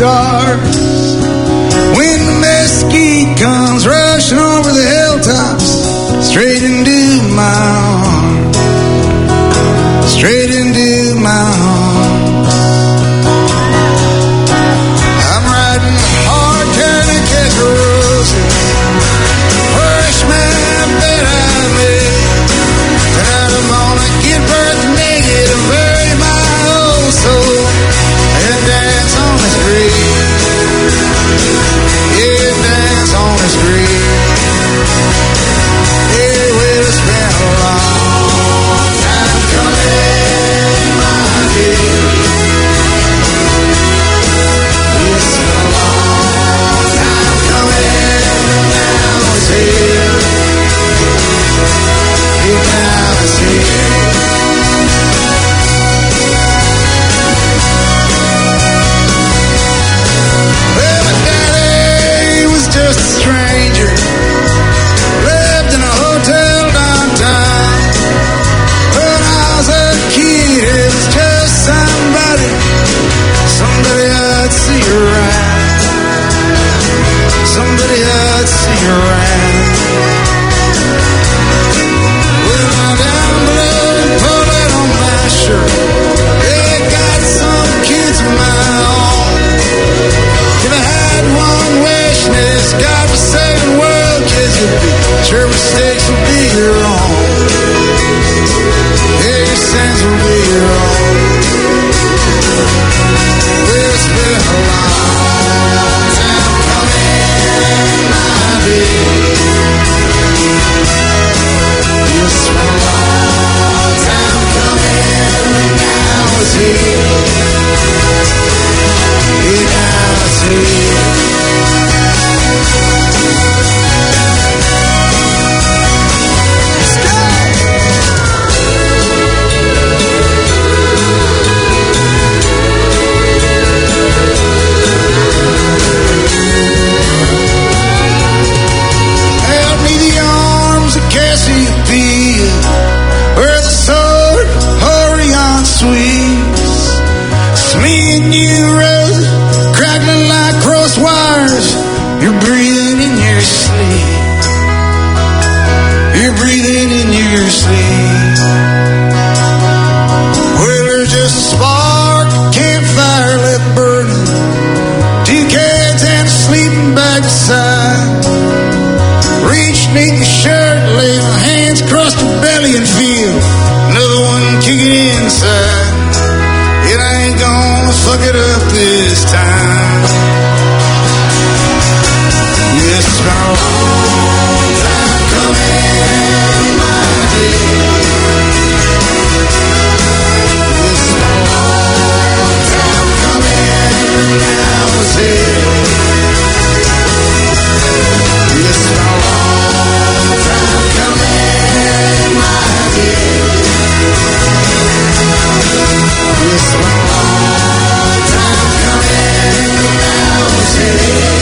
stars. When the mesquite comes rushing over the hilltops, straight into my arms, straight into my arms. I'm riding hard, trying to catch roses, push my bed I made. Tonight I'm gonna get birth naked and bury my old soul and dance on the street. Yeah, dance on the street. Yeah, well, it's been a long time coming, my dear. It's been a long time coming, now it's here. Yeah, now it's here. Well, my daddy was just a stranger, lived in a hotel downtown. When I was a kid, it was just somebody I'd see around, somebody I'd see around. Well, now down below, put it on my shirt. Yeah, got some kids of my own. If I had one wish in this God-forsaken world, kids would be sure mistakes would be your own. Yeah, your sins will be your own. Well, it's been a long time coming, my dear. It's been a long time coming, now it's here. Yeah, now it's here. Help me the arms of Cassiopeia, where the sword Orion swings. It's me and you, Rose, crackling like cross wires. You're breathing in your sleep. You're breathing in your sleep. Well, there's just a spark, campfire left burning. Two cats and a sleeping bag beside. Reach beneath the shirt, lay my hands across the belly and feel another one kicking inside. It ain't gonna fuck it up this time. Yeah, it's been a long time coming, my dear. It's been a long time coming, now it's here. It's been a long time coming, my dear. It's been a long time coming, now it's here.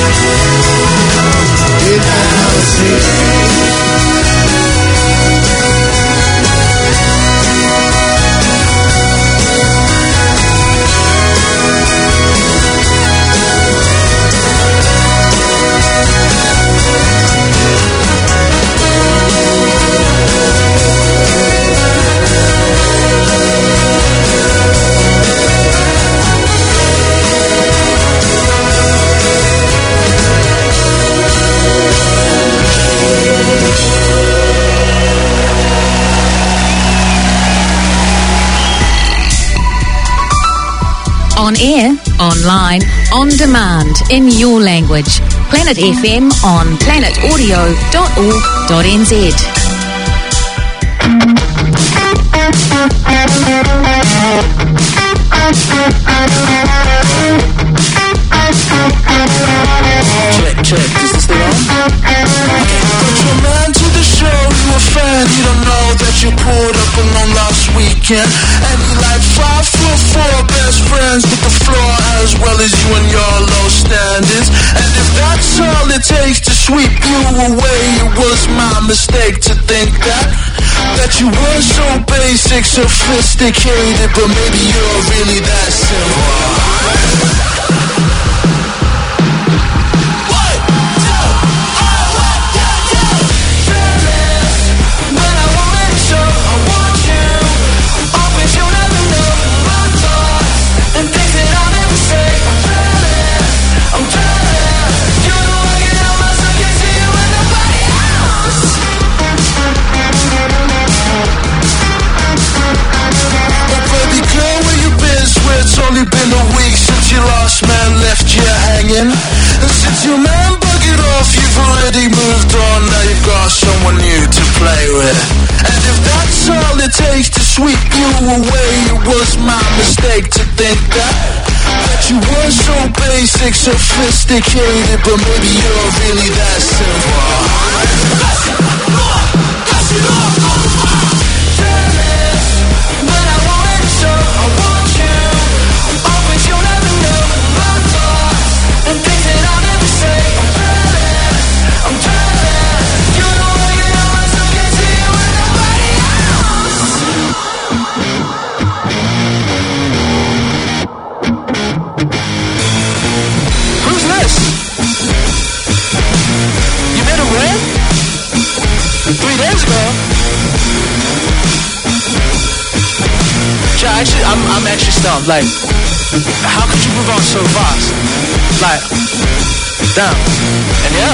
Yeah, now it's here. On air, online, on demand, in your language. Planet FM on planetaudio.org.nz. Check, is this the one? Put your man to the show, you a fan, you don't know that you pulled up alone last weekend. And you like 5'4" best friends with the floor as well as you and your low standards. And if that's all it takes to sweep you away, it was my mistake to think that you were so basic, sophisticated, but maybe you're really that simple. Been a week since your last man left you hanging. And since your man buggered off, you've already moved on. Now you've got someone new to play with. And if that's all it takes to sweep you away, it was my mistake to think that you were so basic, sophisticated, but maybe you're really that simple. Actually, I'm actually stumped. Like, how could you move on so fast? Like, damn. And yeah.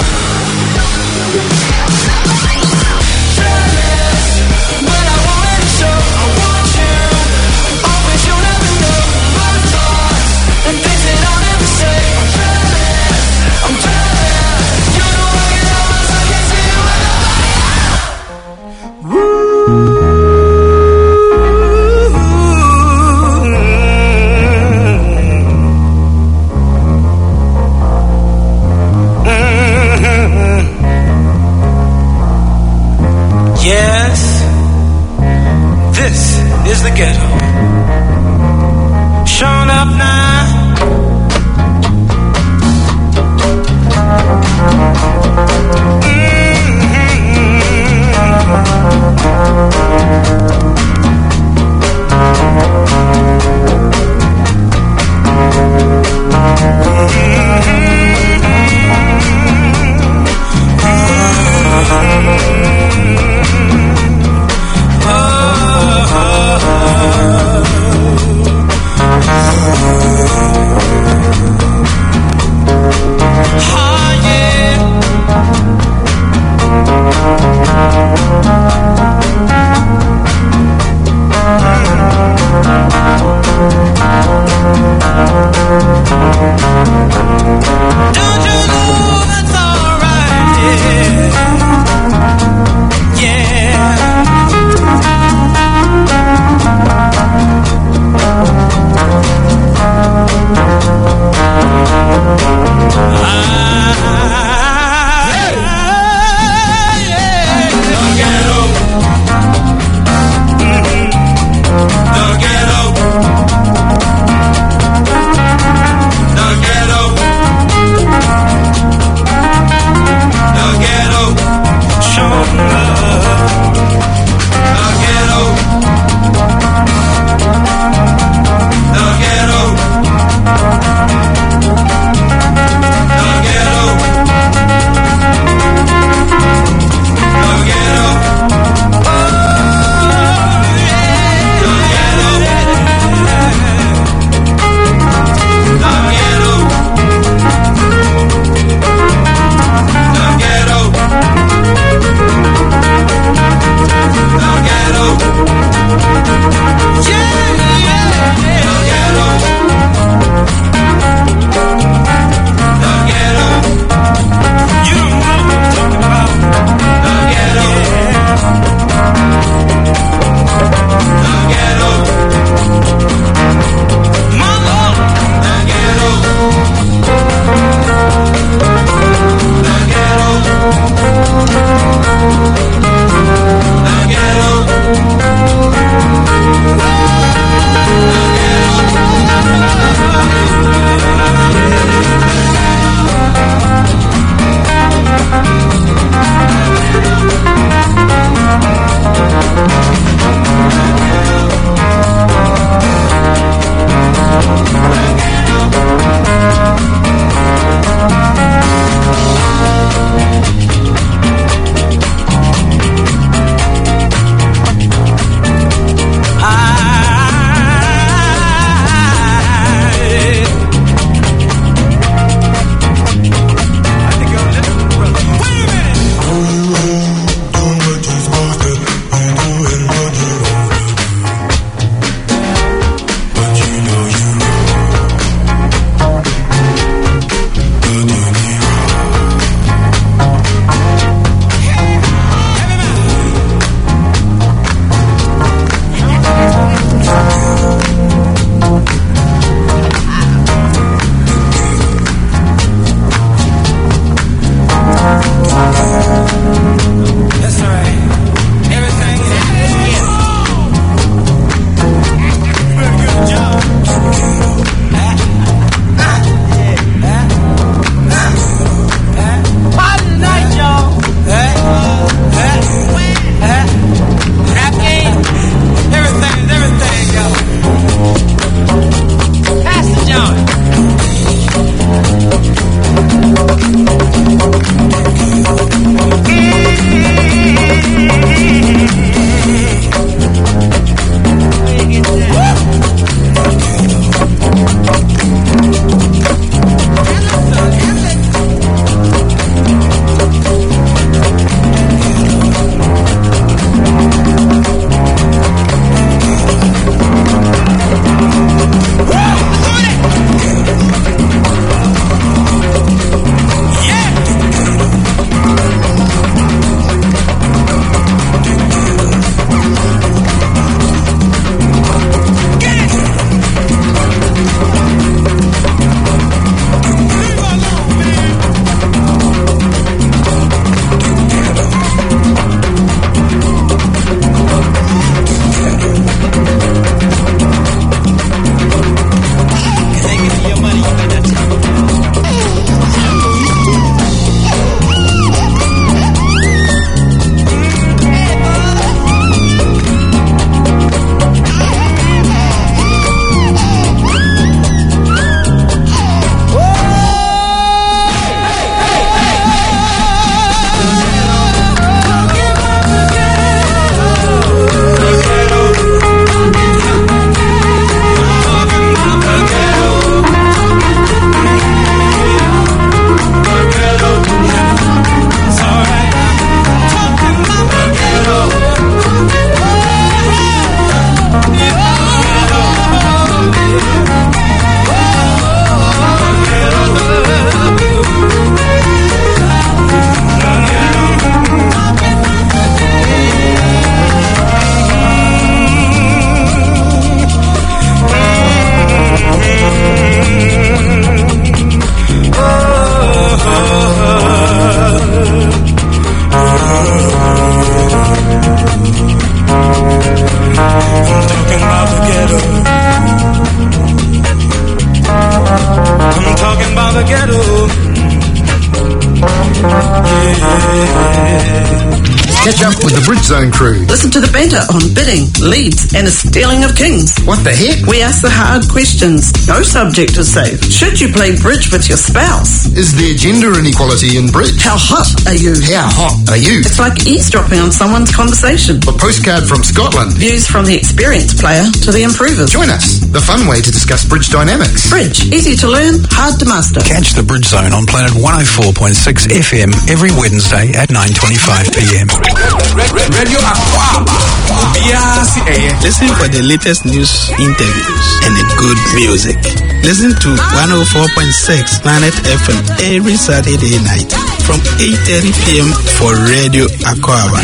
Catch up with the Bridgezone crew. Listen to the banter on bidding, leads, and the stealing of kings. What the heck? We ask the hard questions. No subject is safe. Should you play bridge with your spouse? Is there gender inequality in bridge? How hot are you? How hot are you? It's like eavesdropping on someone's conversation. A postcard from Scotland. Views from the experienced player to the improvers. Join us. The fun way to discuss bridge dynamics. Bridge. Easy to learn, hard to master. Catch the Bridgezone on Planet 104.6 FM every Wednesday at 9:25 p.m. Radio Aquaba. Listen for the latest news, interviews, and the good music. Listen to 104.6 Planet FM every Saturday night from 8:30 p.m. for Radio Aquaba.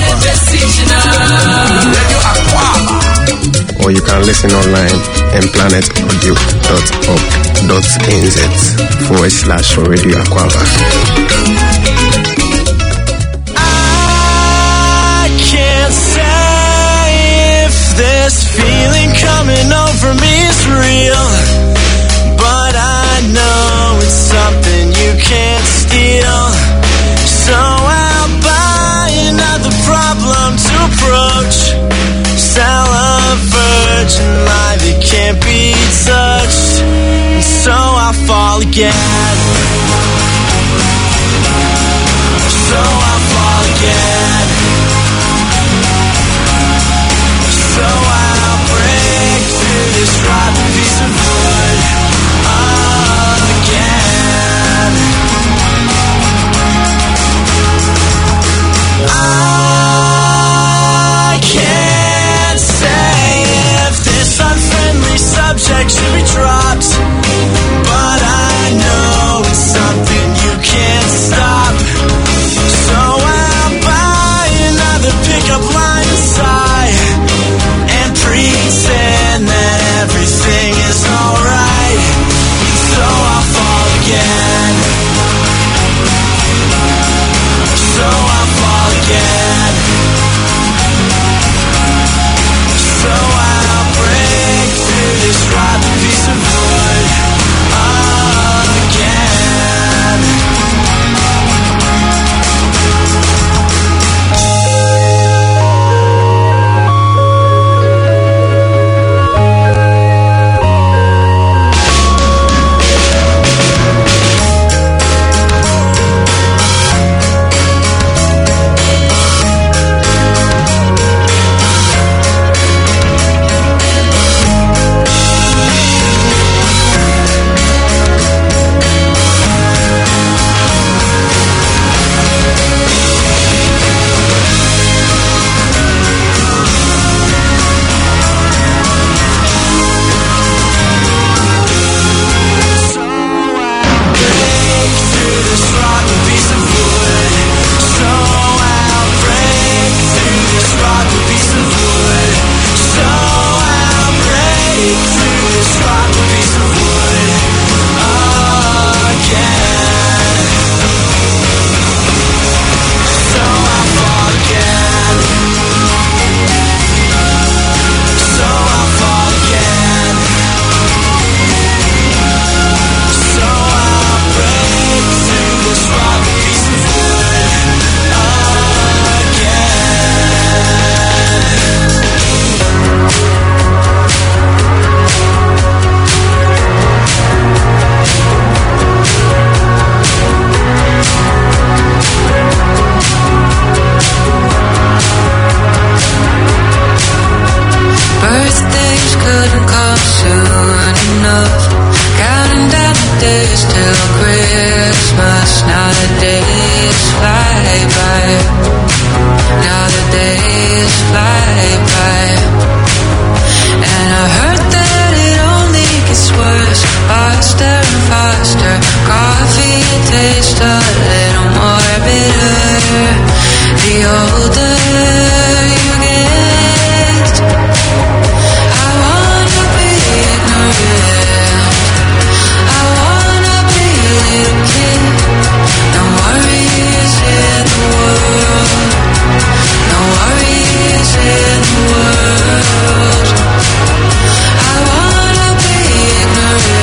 Or you can listen online at planetaudio.org.nz/Radio Aquaba. This feeling coming over me is real, but I know it's something you can't steal. So I'll buy another problem to approach. Sell a virgin lie that can't be touched, and so I'll fall again. So I'll fall again. So I'll break through this rotten piece of wood again. I can't say if this unfriendly subject should be dropped, but I know it's something you can't stop. So I'll buy another pickup line inside and pretend that everything is alright. So I'll fall again. So I'll fall again. So I'll break through this rotten piece of wood again.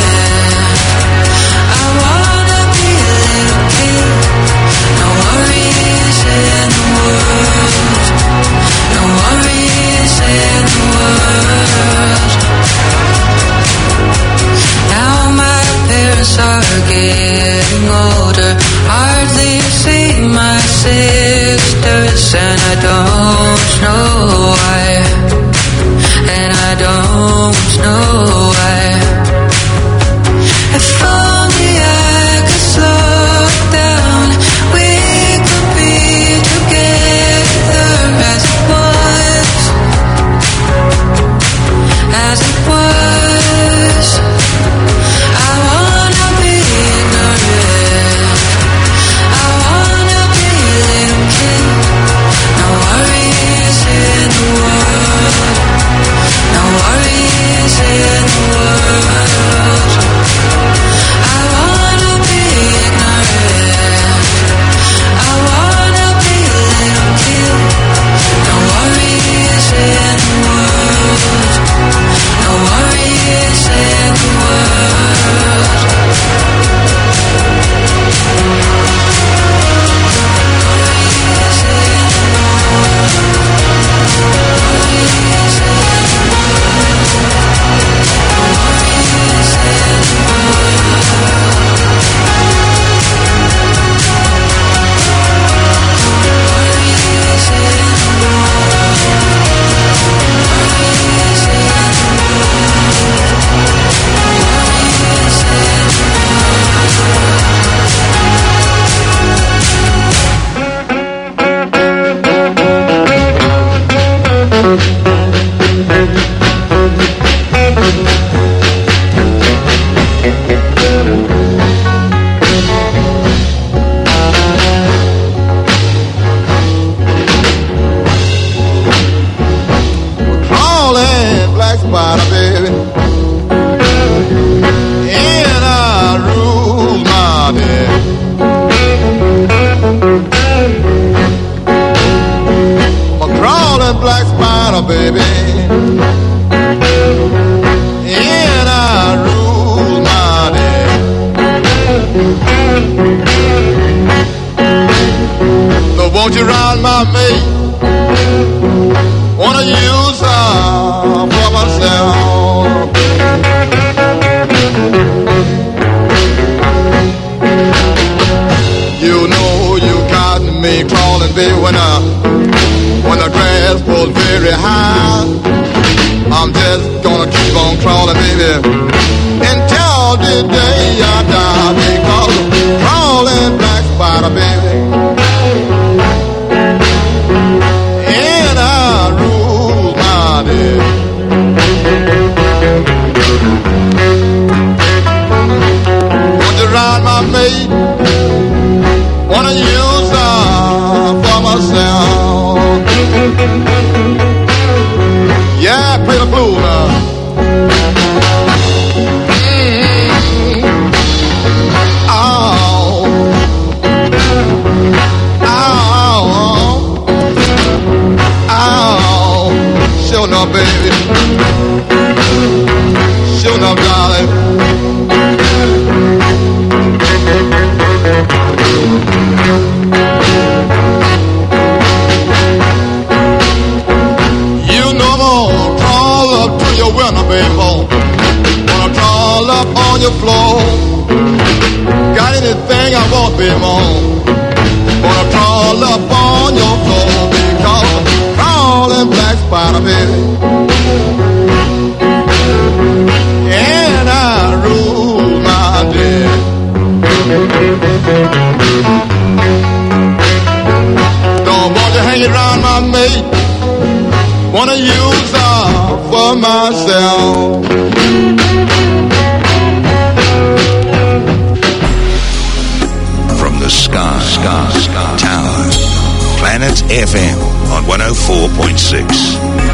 No worries. this and I don't know why. And I don't know why. If only I could slow down, we could be together as it was. As it was. I wanna be ignorant. I wanna be living. No worries in the world. No worries in the world. I wanna be ignorant. I wanna be living. No worries in the world. No worries in the world. Crawling black spider, baby, and I rule my day. A crawling black spider, baby, and I rule my day. So won't you ride my mate? Wanna use her for myself. You know you got me crawling, baby, when the grass was very high. I'm just gonna keep on crawling, baby, until the day I die. Because I'm crawling black spider, baby, and I rule my day. Want to ride my mate? Wanna use her for myself? Yeah, play the blues now. Oh, oh, oh, sure enough, baby. Sure enough, darling. You know I'm gonna crawl up to your window, baby. Wanna crawl up on your floor. Got anything I want, baby? Wanna crawl up on your floor because I'm crawling black spider, baby, and I rule my day. Don't want to hang around my mate. Wanna use her for myself. From the sky tower, Planet FM on 104.6.